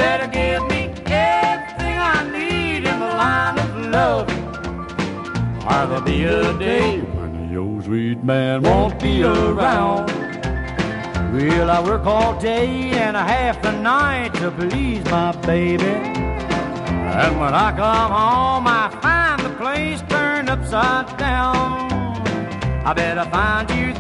better give me everything I need in the line of love, or there'll be a day when your sweet man won't be around. Well, I work all day and a half the night to please my baby, and when I come home I find the place turned upside down. I better find you